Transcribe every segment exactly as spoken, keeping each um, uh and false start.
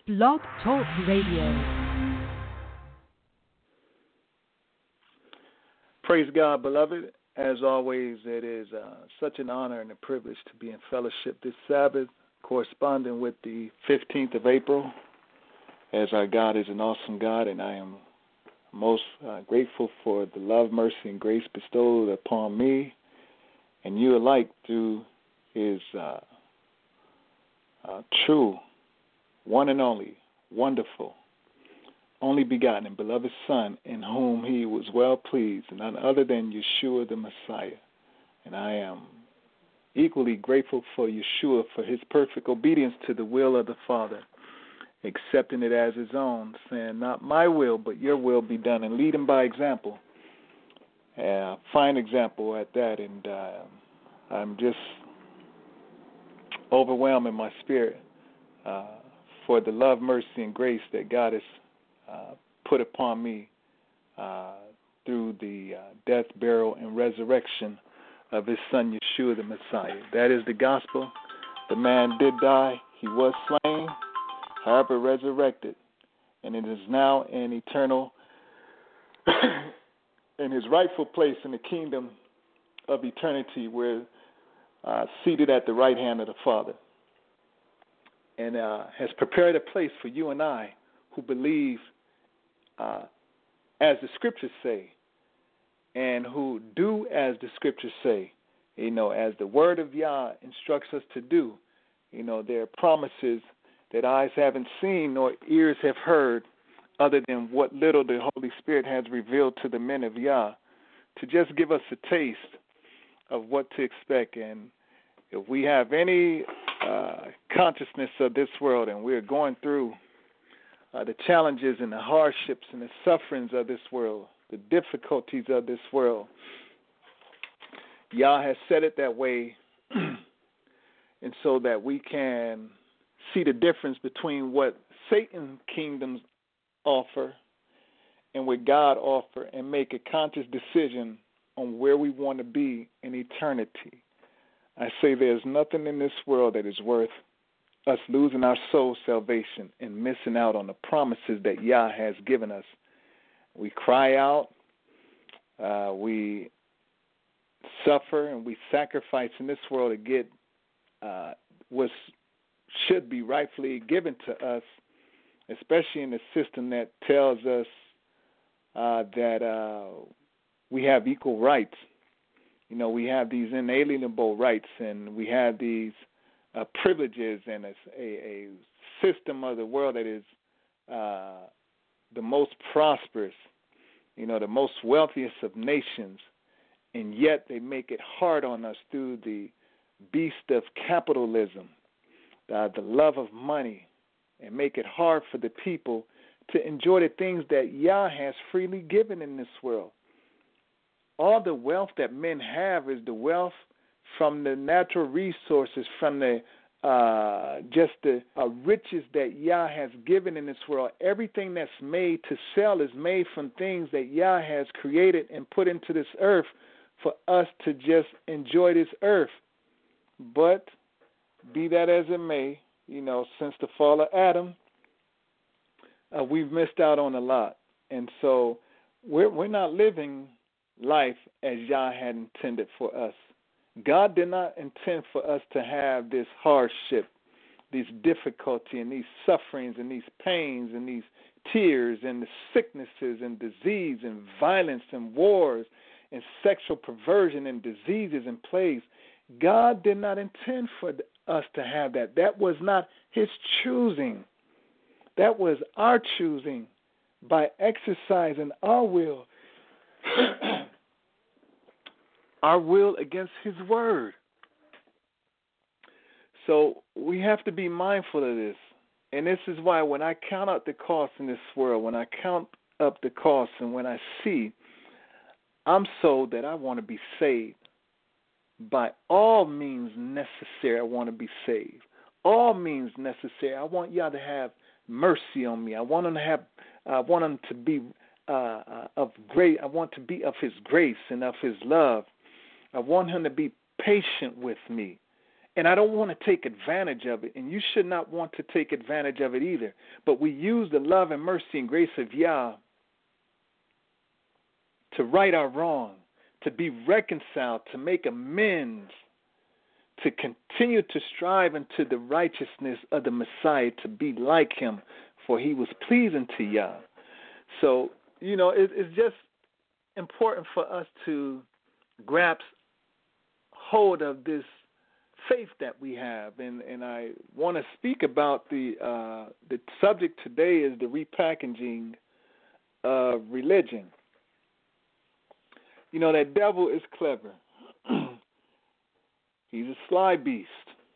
Blog Talk Radio. Praise God, beloved. As always, it is uh, such an honor and a privilege to be in fellowship this Sabbath, corresponding with the fifteenth of April, as our God is an awesome God, and I am most uh, grateful for the love, mercy, and grace bestowed upon me and you alike through his uh, uh, true, one and only, wonderful, only begotten and beloved Son, in whom he was well pleased, and none other than Yeshua the Messiah. And I am equally grateful for Yeshua for his perfect obedience to the will of the Father, accepting it as his own, saying, not my will, but your will be done, and leading by example. A fine example at that, and uh, I'm just overwhelmed in my spirit uh, for the love, mercy, and grace that God has uh, put upon me uh, through the uh, death, burial, and resurrection of his Son, Yeshua the Messiah. That is the gospel. The man did die. He was slain, however resurrected, and it is now in eternal, in his rightful place in the kingdom of eternity, where uh, seated at the right hand of the Father, and uh, has prepared a place for you and I who believe uh, as the Scriptures say, and who do as the Scriptures say, you know, as the Word of Yah instructs us to do. You know, there are promises that eyes haven't seen nor ears have heard, other than what little the Holy Spirit has revealed to the men of Yah, to just give us a taste of what to expect. And if we have any uh, consciousness of this world, and we're going through uh, the challenges and the hardships and the sufferings of this world, the difficulties of this world, Yah has said it that way, and so that we can see the difference between what Satan's kingdoms offer and what God offers, and make a conscious decision on where we want to be in eternity. I say there's nothing in this world that is worth us losing our soul salvation and missing out on the promises that Yah has given us. We cry out, uh, we suffer, and we sacrifice in this world to get uh, what should be rightfully given to us, especially in a system that tells us uh, that uh, we have equal rights. You know, we have these inalienable rights, and we have these uh, privileges, and a, a, a system of the world that is uh, the most prosperous, you know, the most wealthiest of nations, and yet they make it hard on us through the beast of capitalism, uh, the love of money, and make it hard for the people to enjoy the things that Yah has freely given in this world. All the wealth that men have is the wealth from the natural resources, from the uh, just the uh, riches that Yah has given in this world. Everything that's made to sell is made from things that Yah has created and put into this earth for us to just enjoy this earth. But be that as it may, you know, since the fall of Adam, uh, we've missed out on a lot. And so we're, we're not living life as Yah had intended for us. God did not intend for us to have this hardship, this difficulty, and these sufferings, and these pains, and these tears, and the sicknesses, and disease, and violence, and wars, and sexual perversion, and diseases, and plagues. God did not intend for us to have that. That was not his choosing. That was our choosing by exercising our will, our will against his word. So we have to be mindful of this. And this is why when I count up the costs in this world, when I count up the costs, and when I see, I'm sold that I want to be saved. By all means necessary, I want to be saved. All means necessary. I want y'all to have mercy on me. I want them to have. I want them to be uh, uh, of great. I want to be of His grace and of His love. I want Him to be patient with me And I don't want to take advantage of it, and you should not want to take advantage of it either. But we use the love and mercy and grace of Yah to right our wrong, to be reconciled, to make amends, to continue to strive into the righteousness of the Messiah, to be like him, for he was pleasing to Yah. So, you know, it, it's just important for us to grasp hold of this faith that we have, and, and I want to speak about the uh, the subject today is the repackaging of religion. You know, that devil is clever. He's a sly beast,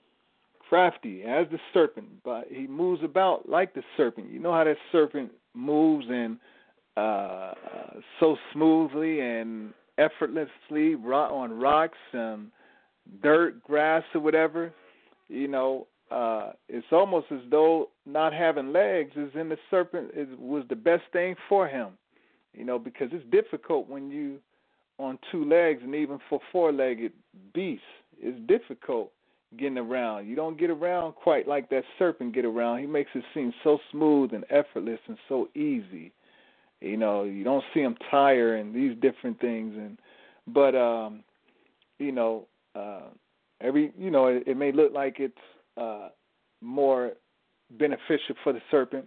crafty as the serpent, but he moves about like the serpent. You know how that serpent moves and uh, so smoothly and effortlessly on rocks and dirt, grass, or whatever. You know, uh, it's almost as though not having legs is in the serpent is, was the best thing for him. You know, because it's difficult when you on two legs, and even for four-legged beasts, it's difficult getting around. You don't get around quite like that serpent get around. He makes it seem so smooth and effortless and so easy. You know, you don't see him tire and these different things. And but um, you know. Uh, every you know, it, it may look like it's uh, more beneficial for the serpent.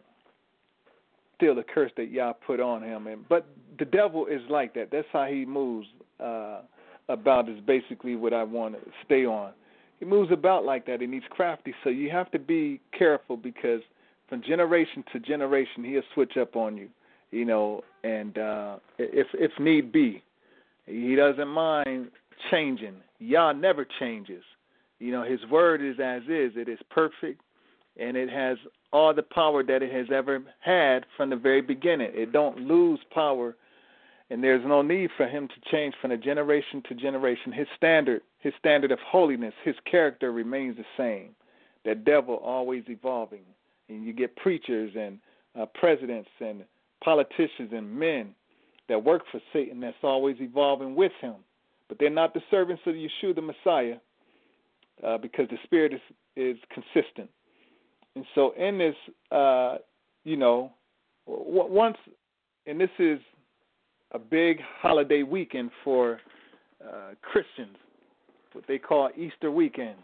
Still, the curse that Yah put on him, and but the devil is like that. That's how he moves uh, about. Is basically what I want to stay on. He moves about like that, and he's crafty. So you have to be careful because from generation to generation, he'll switch up on you. You know, and uh, if if need be, he doesn't mind changing. Yah never changes. You know, his word is as is. It is perfect, and it has all the power that it has ever had from the very beginning. It don't lose power, and there's no need for him to change from the generation to generation. His standard, his standard of holiness, his character remains the same. That devil always evolving. And you get preachers and uh, presidents and politicians and men that work for Satan that's always evolving with him. But they're not the servants of Yeshua the Messiah uh, because the spirit is, is consistent. And so in this, uh, you know, w- once, and this is a big holiday weekend for uh, Christians, what they call Easter weekend.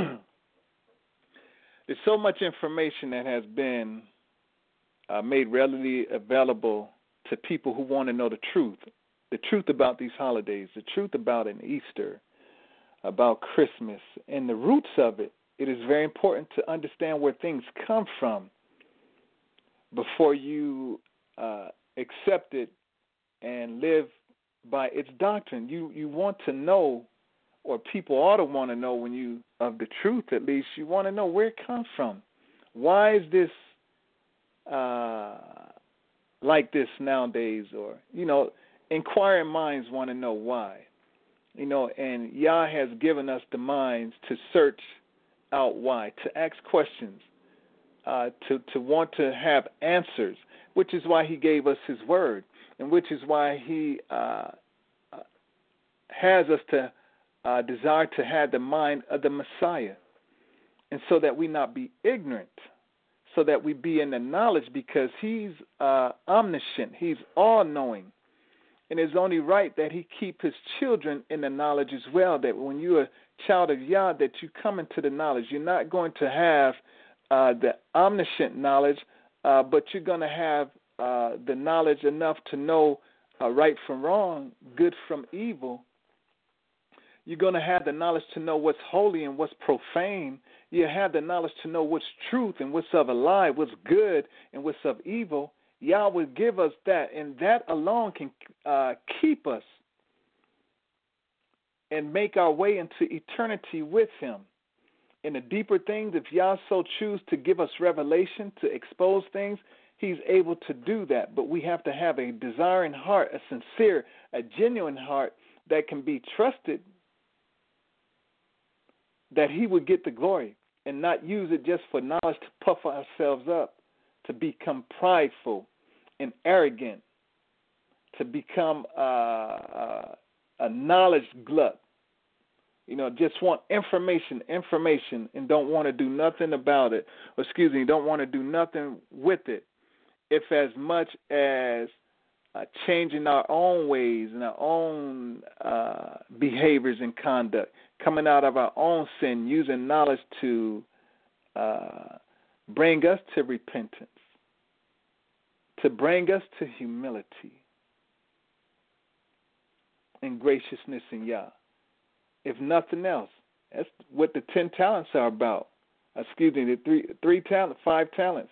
There's so much information that has been uh, made readily available to people who want to know the truth. The truth about these holidays, the truth about an Easter, about Christmas, and the roots of it. It is very important to understand where things come from before you uh, accept it and live by its doctrine. You you want to know, or people ought to want to know when you, of the truth at least, you want to know where it comes from. Why is this uh, like this nowadays? Or, you know, inquiring minds want to know why, you know, and Yah has given us the minds to search out why, to ask questions, uh, to, to want to have answers, which is why he gave us his word, and which is why he uh, has us to uh, desire to have the mind of the Messiah, and so that we not be ignorant, so that we be in the knowledge, because he's uh, omniscient, he's all-knowing. And it's only right that he keep his children in the knowledge as well, that when you're a child of Yah, that you come into the knowledge. You're not going to have uh, the omniscient knowledge, uh, but you're going to have uh, the knowledge enough to know uh, right from wrong, good from evil. You're going to have the knowledge to know what's holy and what's profane. You have the knowledge to know what's truth and what's of a lie, what's good and what's of evil. Yah will give us that, and that alone can uh, keep us and make our way into eternity with him. In the deeper things, if Yah so choose to give us revelation, to expose things, he's able to do that. But we have to have a desiring heart, a sincere, a genuine heart that can be trusted, that he would get the glory and not use it just for knowledge to puff ourselves up, to become prideful and arrogant, to become uh, uh, a knowledge glut, You know, just want information, information, and don't want to do nothing about it. Or excuse me, don't want to do nothing with it. If as much as uh, changing our own ways and our own uh, behaviors and conduct, coming out of our own sin, using knowledge to uh, bring us to repentance, to bring us to humility and graciousness in Yah. If nothing else, that's what the ten talents are about. Excuse me, the three three talents, five talents.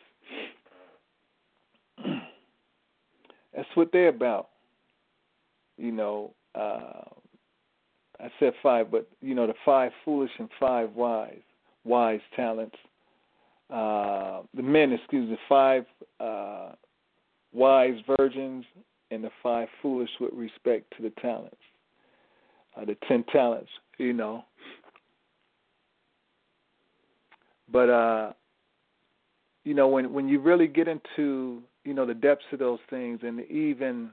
That's what they're about. You know, uh, I said five, but you know, the five foolish and five wise, wise talents. Uh, the men, excuse me, five uh, wise virgins and the five foolish with respect to the talents. Uh, the ten talents, you know. But, uh, you know, when, when you really get into, you know, the depths of those things and even,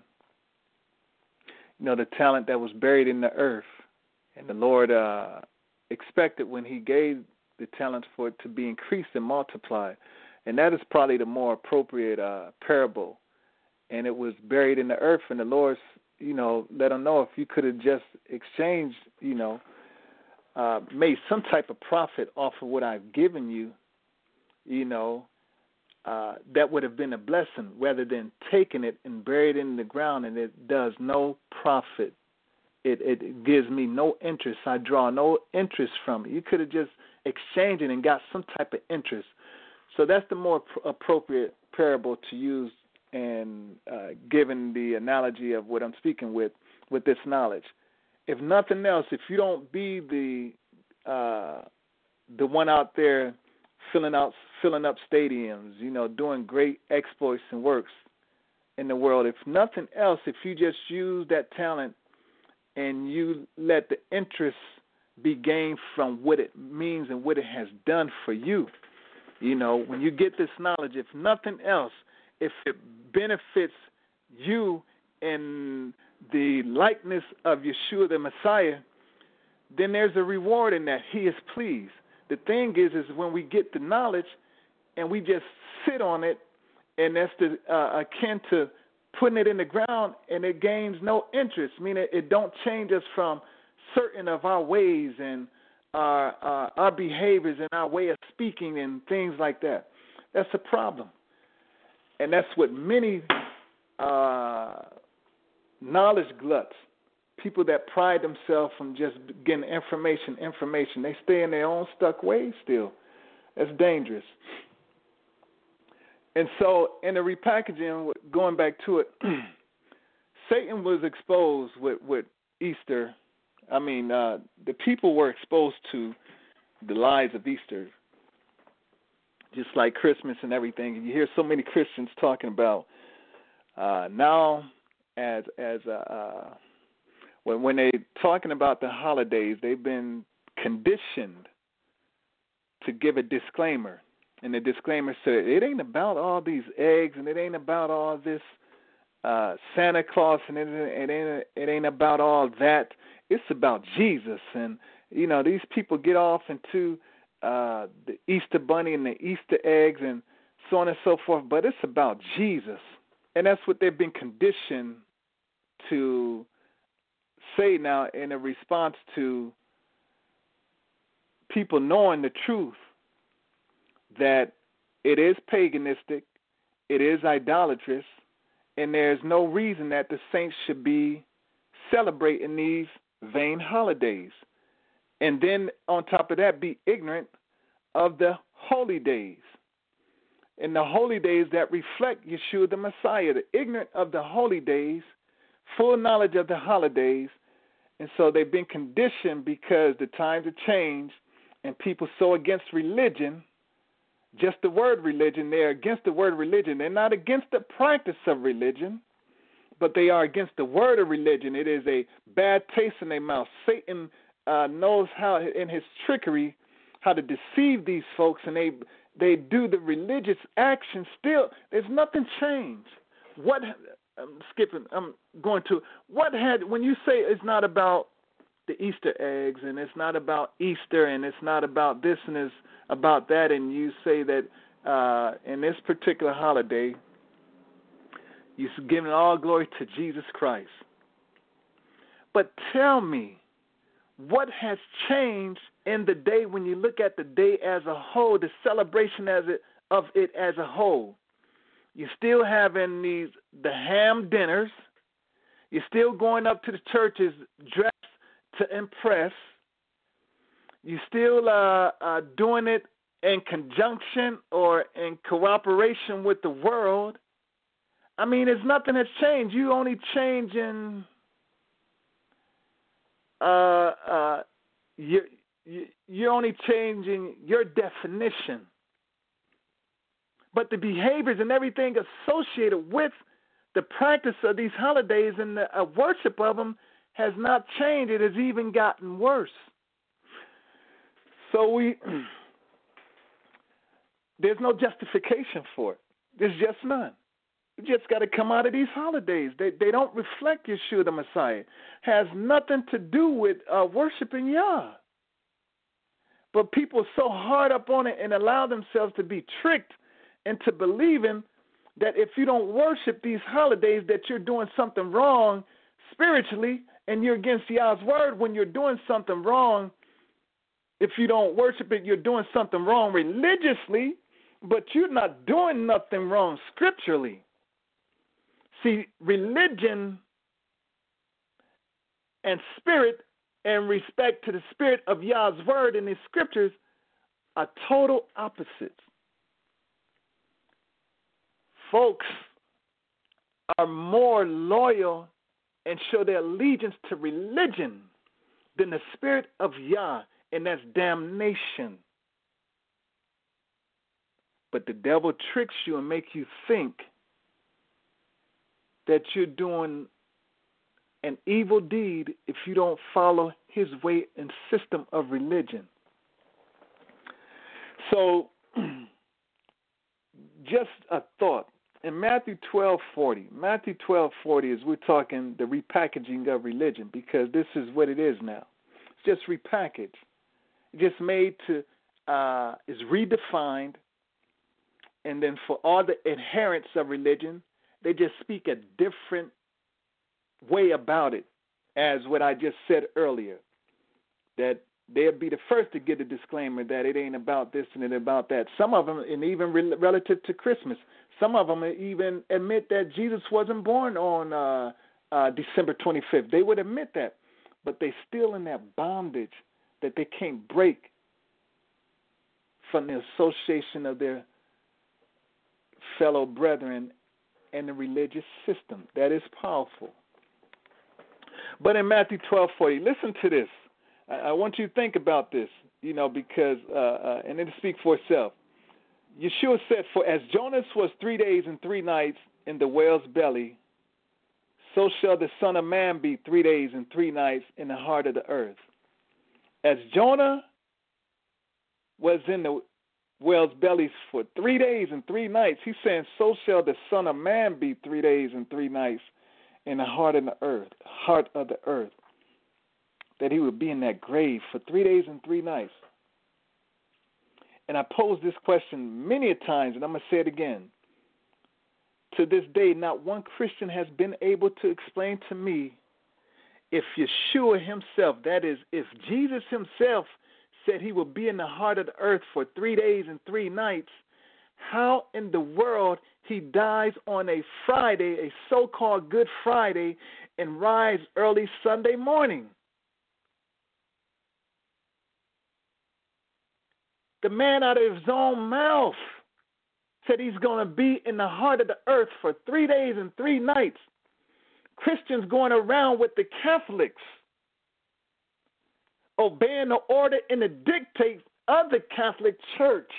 you know, the talent that was buried in the earth, and the Lord uh, expected when he gave the talents for it to be increased and multiplied. And that is probably the more appropriate uh, parable. And it was buried in the earth, and the Lord, you know, let them know if you could have just exchanged, you know, uh, made some type of profit off of what I've given you, you know, uh, that would have been a blessing rather than taking it and bury it in the ground and it does no profit. It, it gives me no interest. I draw no interest from it. You could have just exchanged it and got some type of interest. So that's the more pr- appropriate parable to use, and uh, given the analogy of what I'm speaking with, with this knowledge. If nothing else, if you don't be the uh, the one out there filling out filling up stadiums, you know, doing great exploits and works in the world, if nothing else, if you just use that talent and you let the interest be gained from what it means and what it has done for you, you know, when you get this knowledge, if nothing else, if it benefits you in the likeness of Yeshua the Messiah, then there's a reward in that. He is pleased. The thing is, is when we get the knowledge and we just sit on it, and that's the, uh, akin to putting it in the ground, and it gains no interest, meaning it don't change us from certain of our ways and our, uh, our behaviors and our way of speaking and things like that. That's a problem. And that's what many uh, knowledge gluts, people that pride themselves from just getting information, information, they stay in their own stuck ways still. That's dangerous. And so in the repackaging, going back to it, Satan was exposed with, with Easter. I mean, uh, the people were exposed to the lies of Easter, just like Christmas and everything. You hear so many Christians talking about uh, now as as uh, uh, when when they talking about the holidays, they've been conditioned to give a disclaimer, and the disclaimer said it ain't about all these eggs, and it ain't about all this uh, Santa Claus, and it, it ain't it ain't about all that. It's about Jesus, and you know these people get off into Uh, the Easter bunny and the Easter eggs and so on and so forth, but it's about Jesus. And that's what they've been conditioned to say now in a response to people knowing the truth that it is paganistic, it is idolatrous, and there's no reason that the saints should be celebrating these vain holidays. And then on top of that, be ignorant of the holy days. And the holy days that reflect Yeshua the Messiah, the ignorant of the holy days, full knowledge of the holidays. And so they've been conditioned because the times have changed and people so against religion, just the word religion, they're against the word religion. They're not against the practice of religion, but they are against the word of religion. It is a bad taste in their mouth. Satan Uh, knows how, in his trickery, how to deceive these folks, and they they do the religious action still. There's nothing changed. What I'm skipping. I'm going to what had when you say it's not about the Easter eggs, and it's not about Easter, and it's not about this, and it's about that, and you say that uh, in this particular holiday, you're giving all glory to Jesus Christ. But tell me, what has changed in the day when you look at the day as a whole, the celebration as it, of it as a whole? You're still having these the ham dinners. You're still going up to the churches dressed to impress. You're still uh, uh, doing it in conjunction or in cooperation with the world. I mean, there's nothing that's changed. You only changing uh, uh, you're, you're only changing your definition. But the behaviors and everything associated with the practice of these holidays and the uh, worship of them has not changed. It has even gotten worse. So we, there's no justification for it. There's just none. You just got to come out of these holidays. They they don't reflect Yeshua the Messiah. Has nothing to do with uh, worshiping Yah. But people are so hard up on it and allow themselves to be tricked into believing that if you don't worship these holidays that you're doing something wrong spiritually and you're against Yah's word. When you're doing something wrong, if you don't worship it, you're doing something wrong religiously, but you're not doing nothing wrong scripturally. See, religion and spirit and respect to the spirit of Yah's word in his scriptures are total opposites. Folks are more loyal and show their allegiance to religion than the spirit of Yah, and that's damnation. But the devil tricks you and makes you think that you're doing an evil deed if you don't follow his way and system of religion. So, just a thought. In Matthew twelve forty, Matthew twelve forty is we're talking the repackaging of religion, because this is what it is now. It's just repackaged. It's just made to, uh, is redefined, and then for all the adherents of religion, they just speak a different way about it, as what I just said earlier, that they'll be the first to get a disclaimer that it ain't about this and it about that. Some of them, and even re- relative to Christmas, some of them even admit that Jesus wasn't born on uh, uh, December twenty-fifth. They would admit that, but they still in that bondage that they can't break from the association of their fellow brethren and the religious system. That is powerful. But in Matthew twelve forty, listen to this. I, I want you to think about this, you know, because, uh, uh, and it'll speak for itself. Yeshua said, "For as Jonas was three days and three nights in the whale's belly, so shall the Son of Man be three days and three nights in the heart of the earth." As Jonah was in the whale's belly for three days and three nights, he's saying, so shall the Son of Man be three days and three nights in the heart of the earth, heart of the earth. That he would be in that grave for three days and three nights. And I posed this question many a times, and I'm going to say it again. To this day, not one Christian has been able to explain to me if Yeshua himself, that is, if Jesus himself said he will be in the heart of the earth for three days and three nights, how in the world he dies on a Friday, a so-called Good Friday, and rise early Sunday morning. The man out of his own mouth said he's going to be in the heart of the earth for three days and three nights. Christians going around with the Catholics, obeying the order and the dictates of the Catholic Church,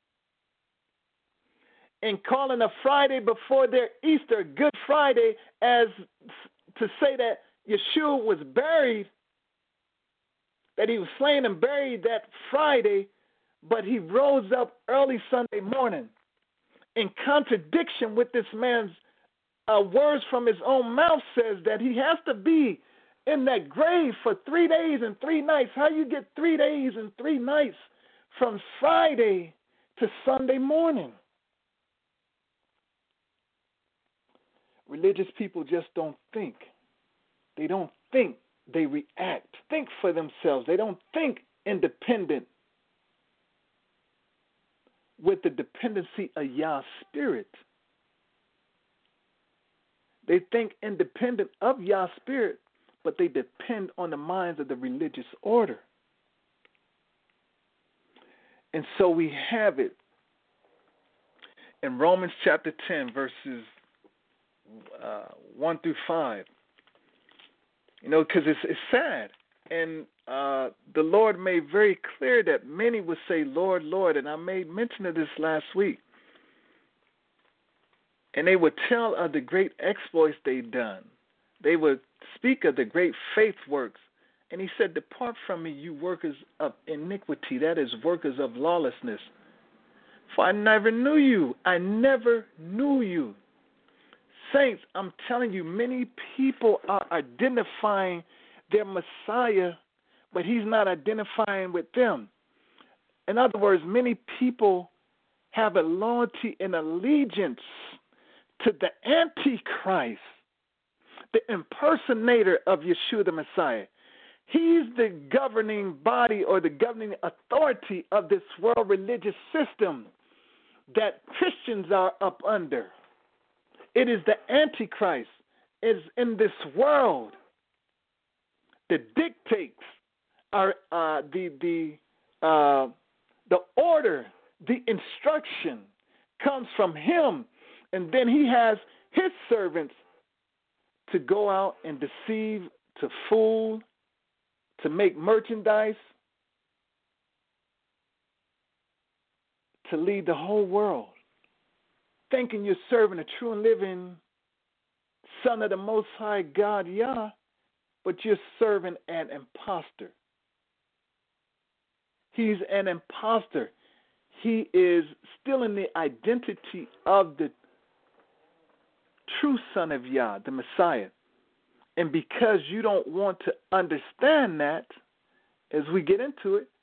and calling a Friday before their Easter Good Friday as to say that Yeshua was buried, that he was slain and buried that Friday, but he rose up early Sunday morning. In contradiction with this man's uh, words from his own mouth, says that he has to be in that grave for three days and three nights. How you get three days and three nights from Friday to Sunday morning? Religious people just don't think. They don't think. They react. Think for themselves. They don't think independent with the dependency of Yah's Spirit. They think independent of Yah's Spirit, but they depend on the minds of the religious order. And so we have it in Romans chapter ten, verses uh, one through five. You know, because it's, it's sad. And uh, the Lord made very clear that many would say, Lord, Lord, and I made mention of this last week. And they would tell of the great exploits they'd done. They would speak of the great faith works. And he said, depart from me, you workers of iniquity, that is, workers of lawlessness. For I never knew you. I never knew you. Saints, I'm telling you, many people are identifying their Messiah, but he's not identifying with them. In other words, many people have a loyalty and allegiance to the Antichrist, the impersonator of Yeshua the Messiah. He's the governing body or the governing authority of this world religious system that Christians are up under. It is the Antichrist is in this world that dictates our uh, the the uh, the order, the instruction comes from him, and then he has his servants to go out and deceive, to fool, to make merchandise, to lead the whole world, thinking you're serving a true and living Son of the Most High God, Yah, but you're serving an imposter. He's an imposter. He is still in the identity of the true Son of Yah, the Messiah. And because you don't want to understand that, as we get into it,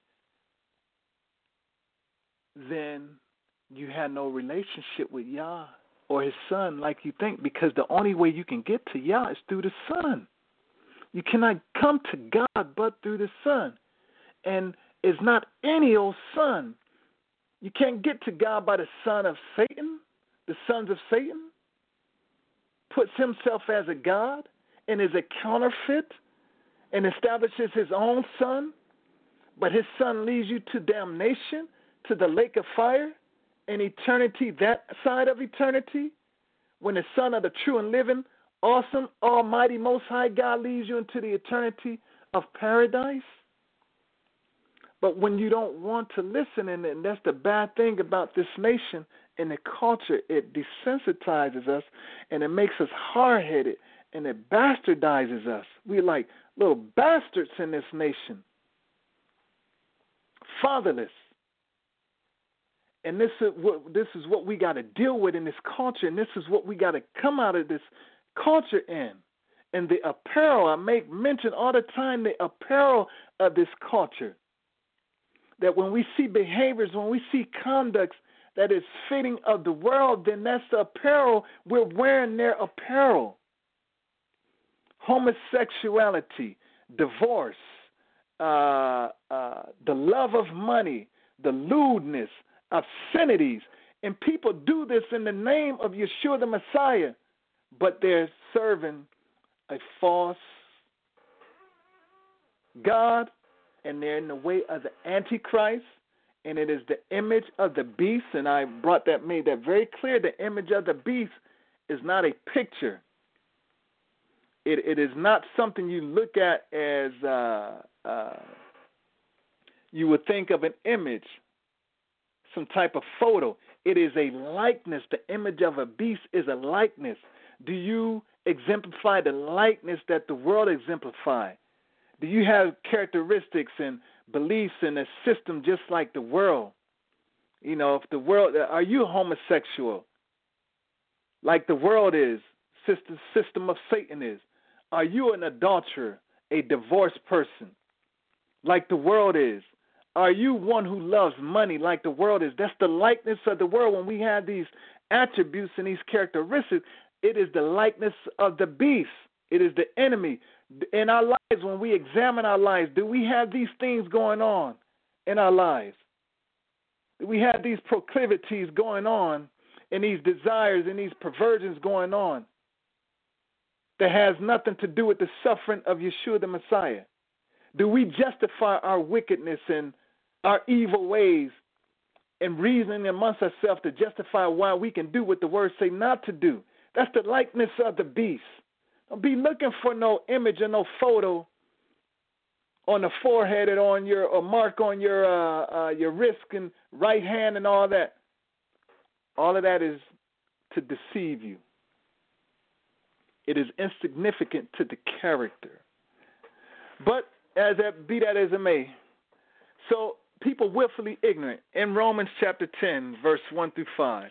then you have no relationship with Yah or his Son like you think, because the only way you can get to Yah is through the Son. You cannot come to God but through the Son. And it's not any old son. You can't get to God by the son of Satan, the sons of Satan, puts himself as a god and is a counterfeit and establishes his own son, but his son leads you to damnation, to the lake of fire, and eternity, that side of eternity, when the Son of the true and living, awesome, almighty, most high God leads you into the eternity of paradise. But when you don't want to listen, and, and that's the bad thing about this nation and the culture, it desensitizes us and it makes us hard-headed and it bastardizes us. We're like little bastards in this nation, fatherless. And this is what, this is what we got to deal with in this culture, and this is what we got to come out of this culture in. And the apparel, I make mention all the time, the apparel of this culture. That when we see behaviors, when we see conducts that is fitting of the world, then that's the apparel. We're wearing their apparel. Homosexuality, divorce, uh, uh, the love of money, the lewdness, obscenities. And people do this in the name of Yeshua the Messiah, but they're serving a false God, and they're in the way of the Antichrist, and it is the image of the beast. And I brought that, made that very clear. The image of the beast is not a picture. It, it is not something you look at as uh, uh, you would think of an image, some type of photo. It is a likeness. The image of a beast is a likeness. Do you exemplify the likeness that the world exemplifies? Do you have characteristics and beliefs in a system just like the world? You know, if the world, are you homosexual like the world is, system, system of Satan is? Are you an adulterer a divorced person like the world is? Are you one who loves money like the world is? That's the likeness of the world. When we have these attributes and these characteristics, it is the likeness of the beast. It is the enemy. In our lives, when we examine our lives, do we have these things going on in our lives? Do we have these proclivities going on and these desires and these perversions going on that has nothing to do with the suffering of Yeshua the Messiah? Do we justify our wickedness and our evil ways and reasoning amongst ourselves to justify why we can do what the words say not to do? That's the likeness of the beast. Don't be looking for no image or no photo on the forehead or on your or mark on your uh, uh, your wrist and right hand and all that. All of that is to deceive you. It is insignificant to the character. But as that be that as it may, so people willfully ignorant. In Romans chapter ten, verse one through five.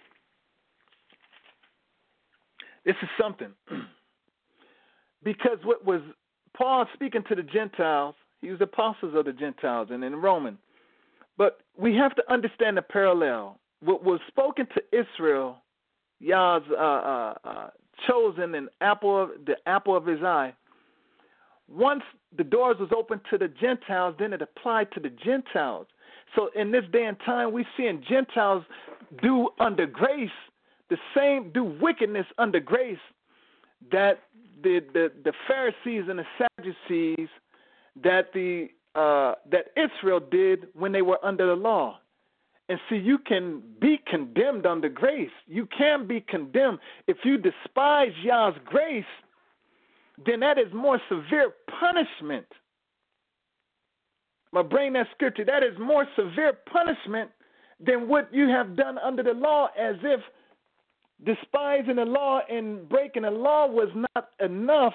This is something. Because what was Paul speaking to the Gentiles, he was the apostles of the Gentiles and in Roman. But we have to understand the parallel. What was spoken to Israel, Yah's uh, uh, uh, chosen and apple of, the apple of his eye, once the doors was open to the Gentiles, then it applied to the Gentiles. So in this day and time, we're seeing Gentiles do under grace the same, do wickedness under grace that the the, the Pharisees and the Sadducees, that the uh, that Israel did when they were under the law. And see, you can be condemned under grace. You can be condemned if you despise Yah's grace. Then that is more severe punishment. I'm going to bring that scripture. That is more severe punishment than what you have done under the law, as if despising the law and breaking the law was not enough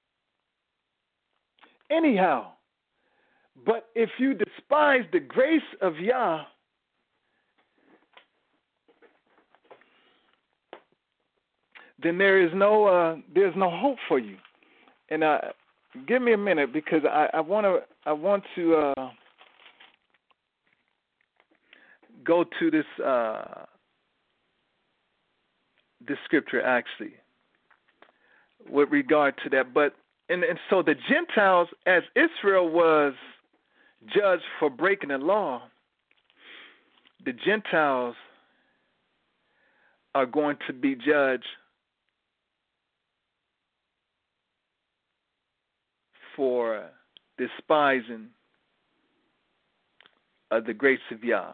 anyhow. But if you despise the grace of Yah, then there is no uh, there's no hope for you. And uh, give me a minute, because I, I want to I want to uh, go to this uh, this scripture actually with regard to that. But and, and so the Gentiles, as Israel was judged for breaking the law, the Gentiles are going to be judged for despising of the grace of Yah.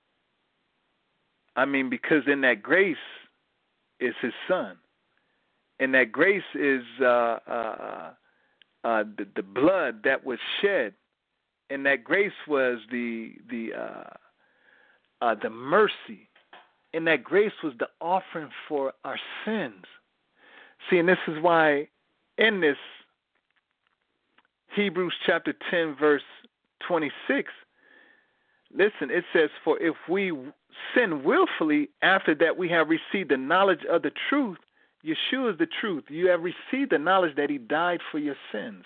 I mean, because in that grace is his son. And that grace is uh, uh, uh, the, the blood that was shed. And that grace was the the uh, uh, the mercy. And that grace was the offering for our sins. See, and this is why in this Hebrews chapter ten, verse twenty-six, listen, it says, for if we sin willfully, after that we have received the knowledge of the truth, Yeshua is the truth. You have received the knowledge that he died for your sins.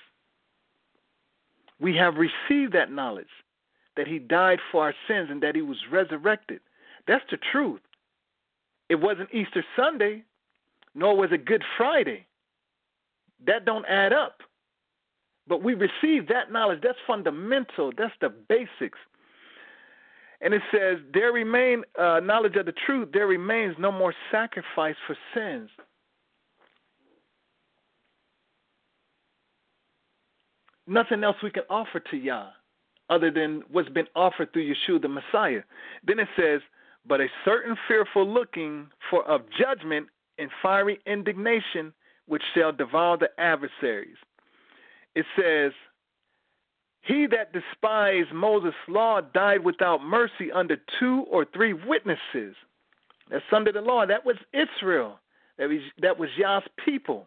We have received that knowledge, that he died for our sins and that he was resurrected. That's the truth. It wasn't Easter Sunday, nor was it Good Friday. That don't add up. But we receive that knowledge. That's fundamental. That's the basics. And it says, there remain uh, knowledge of the truth. There remains no more sacrifice for sins. Nothing else we can offer to Yah other than what's been offered through Yeshua the Messiah. Then it says, but a certain fearful looking for of judgment and fiery indignation which shall devour the adversaries. It says, he that despised Moses' law died without mercy under two or three witnesses. That's under the law. That was Israel. That was, that was Yah's people.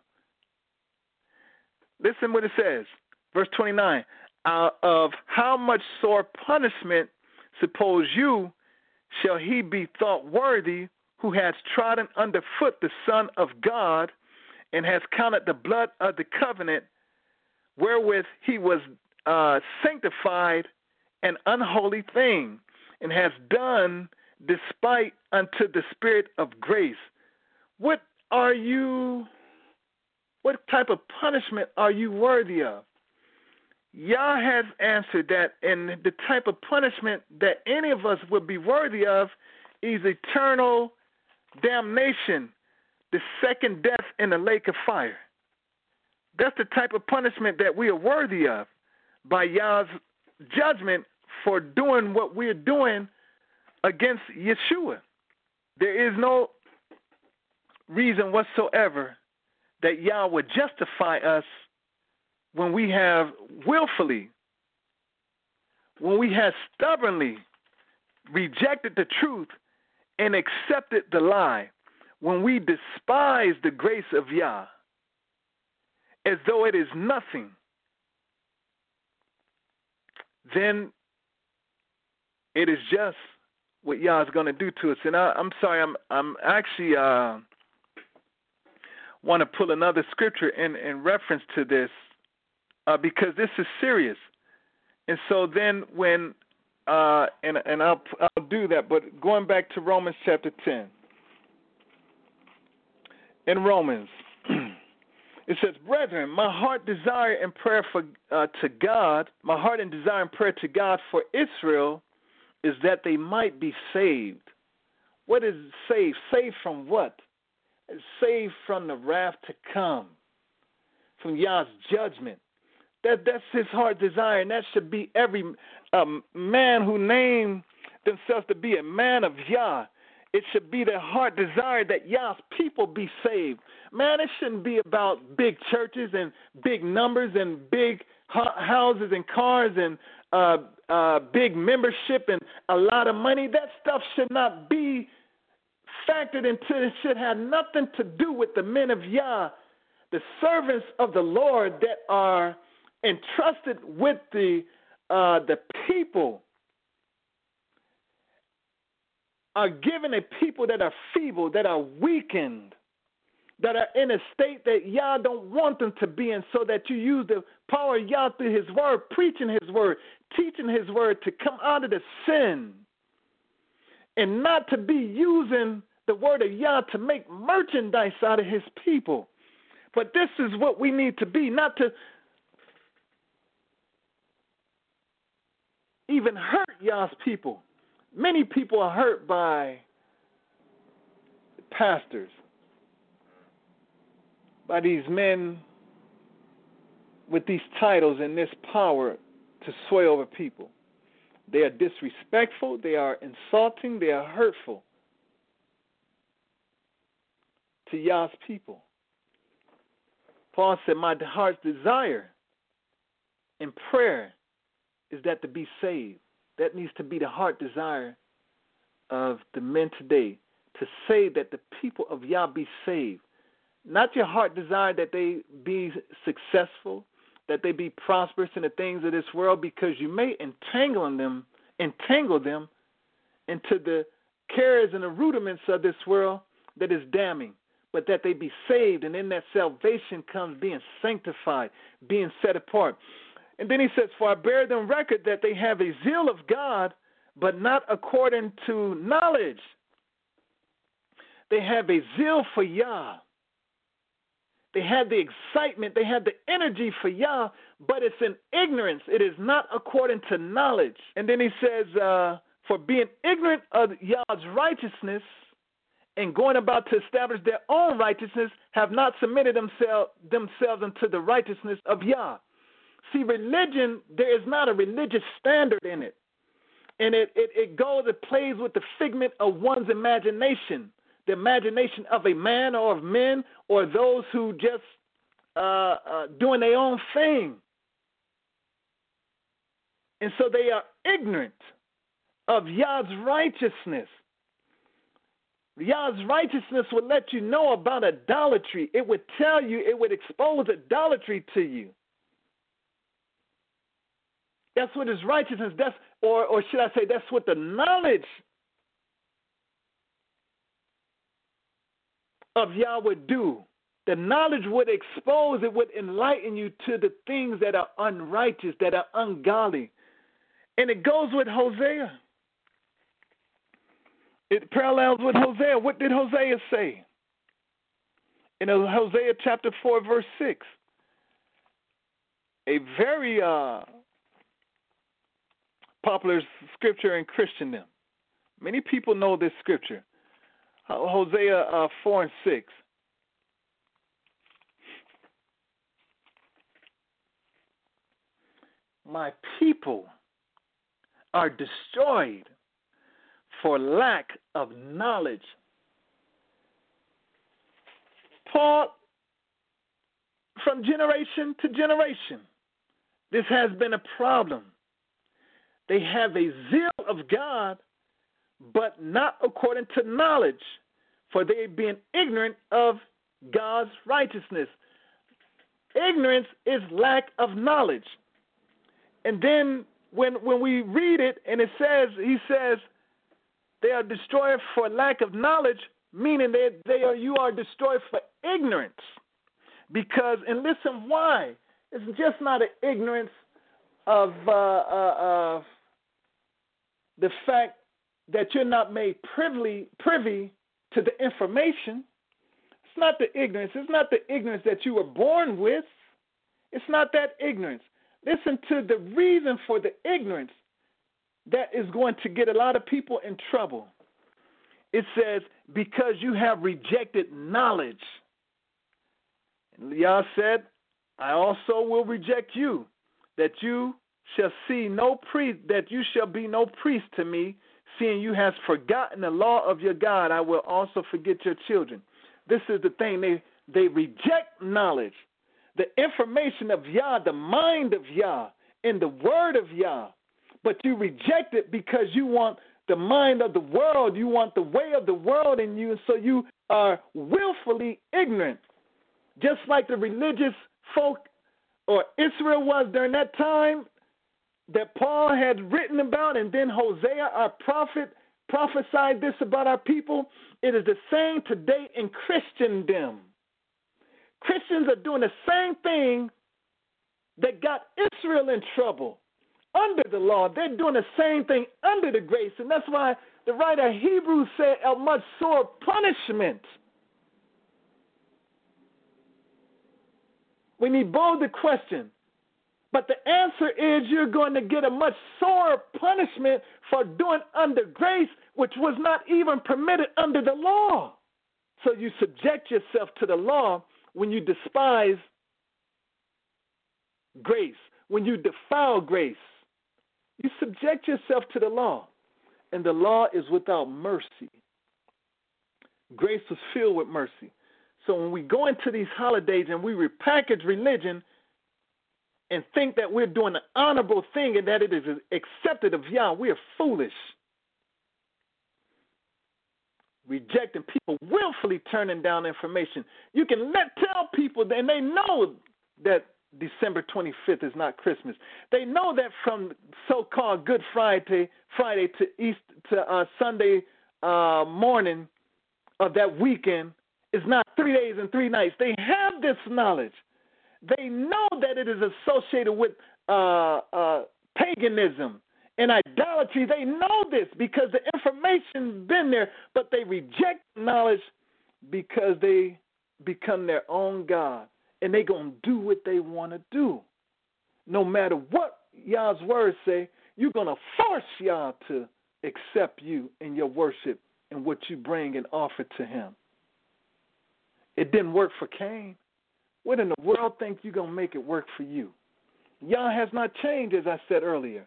Listen what it says. Verse twenty-nine. Out of how much sore punishment, suppose you, shall he be thought worthy who has trodden underfoot the Son of God and has counted the blood of the covenant wherewith he was uh, sanctified an unholy thing, and has done despite unto the Spirit of grace. What are you, what type of punishment are you worthy of? Yah has answered that, and the type of punishment that any of us would be worthy of is eternal damnation, the second death in the lake of fire. That's the type of punishment that we are worthy of by Yah's judgment for doing what we're doing against Yeshua. There is no reason whatsoever that Yah would justify us when we have willfully, when we have stubbornly rejected the truth and accepted the lie, when we despise the grace of Yah as though it is nothing, then it is just what Yah is going to do to us. And I, I'm sorry, I'm I'm actually uh, want to pull another scripture in, in reference to this uh, because this is serious. And so then when uh, and and I'll I'll do that. But going back to Romans chapter ten. In Romans, it says, "Brethren, my heart desire and prayer for uh, to God, my heart and desire and prayer to God for Israel is that they might be saved." What is saved? Saved from what? Saved from the wrath to come, from Yah's judgment. That that's his heart desire, and that should be every um, man who named themselves to be a man of Yah. It should be their heart desire that Yah's people be saved. Man, it shouldn't be about big churches and big numbers and big houses and cars and uh, uh, big membership and a lot of money. That stuff should not be factored into. It should have nothing to do with the men of Yah, the servants of the Lord that are entrusted with the uh, the people. Are given a people that are feeble, that are weakened, that are in a state that Yah don't want them to be in, so that you use the power of Yah through his word, preaching his word, teaching his word to come out of the sin, and not to be using the word of Yah to make merchandise out of his people. But this is what we need to be, not to even hurt Yah's people. Many people are hurt by pastors, by these men with these titles and this power to sway over people. They are disrespectful, they are insulting, they are hurtful to Yah's people. Paul said, my heart's desire and prayer is that to be saved. That needs to be the heart desire of the men today, to say that the people of Yah be saved. Not your heart desire that they be successful, that they be prosperous in the things of this world, because you may entangle them, entangle them into the cares and the rudiments of this world that is damning, but that they be saved, and in that salvation comes being sanctified, being set apart. And then he says, for I bear them record that they have a zeal of God, but not according to knowledge. They have a zeal for Yah. They have the excitement, they have the energy for Yah, but it's in ignorance. It is not according to knowledge. And then he says, uh, for being ignorant of Yah's righteousness and going about to establish their own righteousness, have not submitted themselves, themselves unto the righteousness of Yah. See, religion, there is not a religious standard in it. And it, it, it goes, it plays with the figment of one's imagination, the imagination of a man or of men or those who just uh, uh, doing their own thing. And so they are ignorant of Yah's righteousness. Yah's righteousness would let you know about idolatry. It would tell you, it would expose idolatry to you. That's what his righteousness, that's, or, or should I say, that's what the knowledge of Yah would do. The knowledge would expose, it would enlighten you to the things that are unrighteous, that are ungodly. And it goes with Hosea. It parallels with Hosea. What did Hosea say? In Hosea chapter four, verse six. A very uh, popular scripture in Christendom. Many people know this scripture. Hosea uh, four and six. My people are destroyed for lack of knowledge. Paul, from generation to generation, this has been a problem. They have a zeal of God, but not according to knowledge, for they being ignorant of God's righteousness. Ignorance is lack of knowledge. And then when when we read it and it says, he says, they are destroyed for lack of knowledge, meaning that they are you are destroyed for ignorance. Because, and listen why, it's just not an ignorance of, uh, uh, of the fact that you're not made privy, privy to the information. It's not the ignorance. It's not the ignorance that you were born with. It's not that ignorance. Listen to the reason for the ignorance that is going to get a lot of people in trouble. It says, because you have rejected knowledge. And Yah said, I also will reject you, that you shall see no priest, that you shall be no priest to me, seeing you have forgotten the law of your God. I will also forget your children. This is the thing. They, they reject knowledge. The information of Yah, the mind of Yah, and the word of Yah. But you reject it because you want the mind of the world. You want the way of the world in you, and so you are willfully ignorant. Just like the religious folk or Israel was during that time that Paul had written about, and then Hosea, our prophet, prophesied this about our people. It is the same today in Christendom. Christians are doing the same thing that got Israel in trouble under the law. They're doing the same thing under the grace. And that's why the writer of Hebrews said a much sore punishment. We need bold the question. But the answer is you're going to get a much sore punishment for doing under grace, which was not even permitted under the law. So you subject yourself to the law when you despise grace, when you defile grace. You subject yourself to the law, and the law is without mercy. Grace was filled with mercy. So when we go into these holidays and we repackage religion and think that we're doing an honorable thing and that it is accepted of Yah, we are foolish. Rejecting people, willfully turning down information. You can let tell people, and they know that December twenty-fifth is not Christmas. They know that from so-called Good Friday, Friday to East to uh, Sunday uh, morning of that weekend is not three days and three nights. They have this knowledge. They know that it is associated with uh, uh, paganism and idolatry. They know this because the information's been there, but they reject knowledge because they become their own God, and they're going to do what they want to do. No matter what Yah's words say, you're going to force Yah to accept you in your worship and what you bring and offer to him. It didn't work for Cain. What in the world think you're going to make it work for you? Yah has not changed, as I said earlier.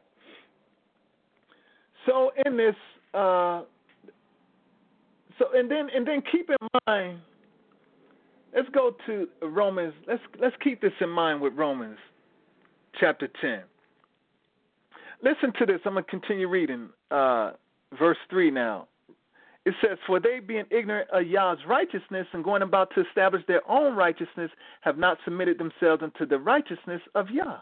So in this, uh, so and then and then keep in mind. Let's go to Romans. Let's let's keep this in mind with Romans, chapter ten. Listen to this. I'm gonna continue reading uh, verse three now. It says, "For they, being ignorant of Yah's righteousness and going about to establish their own righteousness, have not submitted themselves unto the righteousness of Yah."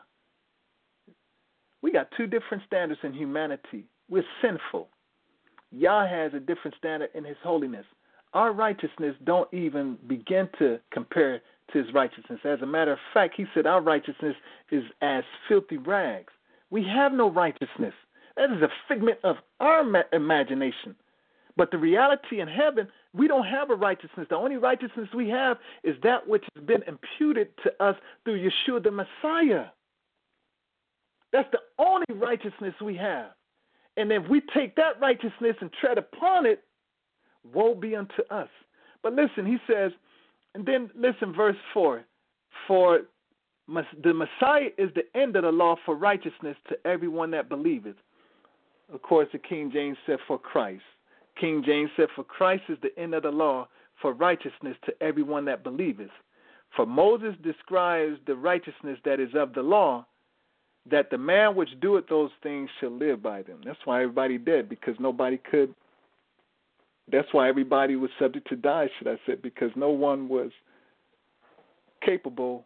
We got two different standards in humanity. We're sinful. Yah has a different standard in his holiness. our righteousness don't even begin to compare to his righteousness. As a matter of fact, he said our righteousness is as filthy rags. We have no righteousness. That is a figment of our ma- imagination. But the reality in heaven, we don't have a righteousness. The only righteousness we have is that which has been imputed to us through Yeshua the Messiah. That's the only righteousness we have. And if we take that righteousness and tread upon it, woe be unto us. But listen, he says, and then listen, verse four, for the Messiah is the end of the law for righteousness to everyone that believeth. Of course, the King James said for Christ. King James said, for Christ is the end of the law for righteousness to everyone that believeth. For Moses describes the righteousness that is of the law, that the man which doeth those things shall live by them. That's why everybody did, because nobody could. That's why everybody was subject to die, should I say, because no one was capable